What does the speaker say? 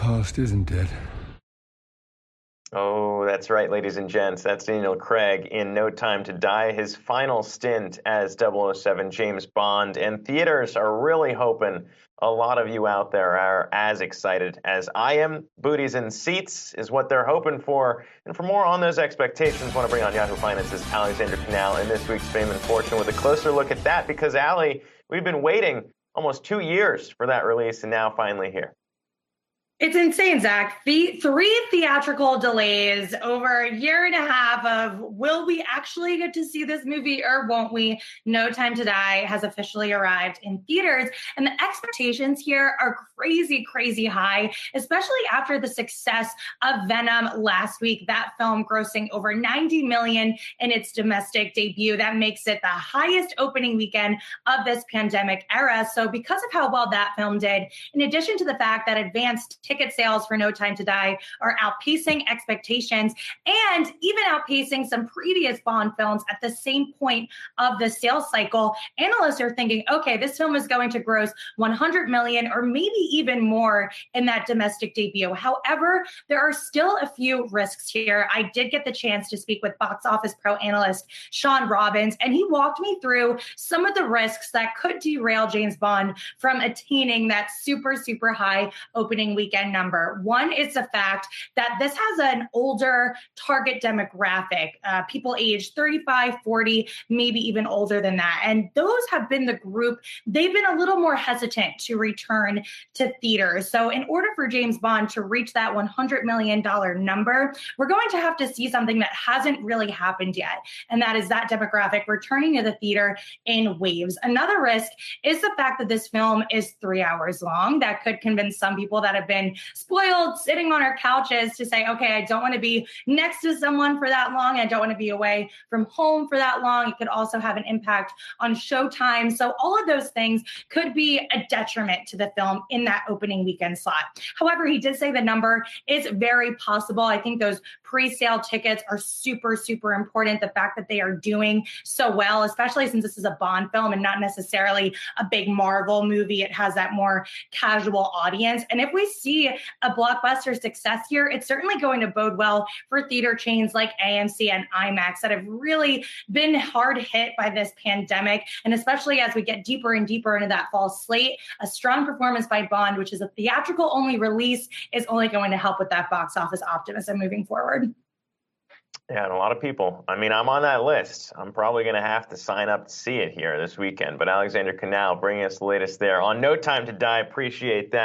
past, isn't it? Oh, that's right, ladies and gents. That's Daniel Craig in No Time to Die, his final stint as 007 James Bond. And theaters are really hoping a lot of you out there are as excited as I am. Booties in seats is what they're hoping for. And for more on those expectations, I want to bring on Yahoo Finance's Alexander Canal in this week's Fame and Fortune with a closer look at that. Because, Ali, we've been waiting almost 2 years for that release, and now finally here. It's insane, Zach. Three theatrical delays over a year and a half of will we actually get to see this movie or won't we? No Time to Die has officially arrived in theaters. And the expectations here are crazy, crazy high, especially after the success of Venom last week. That film grossing over $90 million in its domestic debut. That makes it the highest opening weekend of this pandemic era. So because of how well that film did, in addition to the fact that advanced ticket sales for No Time to Die are outpacing expectations and even outpacing some previous Bond films at the same point of the sales cycle. Analysts are thinking, okay, this film is going to gross 100 million or maybe even more in that domestic debut. However, there are still a few risks here. I did get the chance to speak with Box Office Pro analyst Sean Robbins, and he walked me through some of the risks that could derail James Bond from attaining that super, super high opening weekend number. One is the fact that this has an older target demographic, people aged 35, 40, maybe even older than that. And those have been the group, they've been a little more hesitant to return to theaters. So in order for James Bond to reach that $100 million number, we're going to have to see something that hasn't really happened yet. And that is that demographic returning to the theater in waves. Another risk is the fact that this film is 3 hours long. That could convince some people that have been spoiled sitting on our couches to say, okay, I don't want to be next to someone for that long. I don't want to be away from home for that long. It could also have an impact on showtime. So all of those things could be a detriment to the film in that opening weekend slot. However, he did say the number is very possible. I think those pre-sale tickets are super, super important. The fact that they are doing so well, especially since this is a Bond film and not necessarily a big Marvel movie. It has that more casual audience. And if we see a blockbuster success here, it's certainly going to bode well for theater chains like AMC and IMAX that have really been hard hit by this pandemic. And especially as we get deeper and deeper into that fall slate, a strong performance by Bond, which is a theatrical only release, is only going to help with that box office optimism moving forward. Yeah, and a lot of people. I mean, I'm on that list. I'm probably going to have to sign up to see it here this weekend. But Alexander Canal bringing us the latest there on No Time to Die. Appreciate that.